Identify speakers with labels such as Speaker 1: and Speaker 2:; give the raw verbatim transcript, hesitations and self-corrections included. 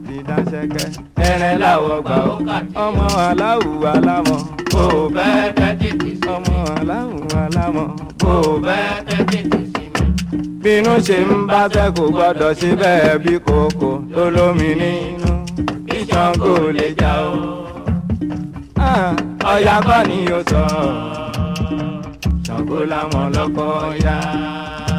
Speaker 1: dídáṣẹ́kẹ́ ẹ̀rẹ̀ láwọ̀ gbà ó ọmọ aláwù alámọ̀
Speaker 2: bó bẹ́ẹ̀ tẹ́tí sí mi.
Speaker 1: ọmọ aláwù alámọ̀
Speaker 2: bó bẹ́ẹ̀ tẹ́tí sí mi.
Speaker 1: bínú ṣe ń bá tẹ́ kò gbọ́dọ̀ ṣe bẹ́ẹ̀ bí kòkó tó lómi nínú
Speaker 2: Ṣàngó lè jà ó.
Speaker 1: Ọya kọ́ ni ó sọ Ṣàngó láwọn lọ́kọ́ yá.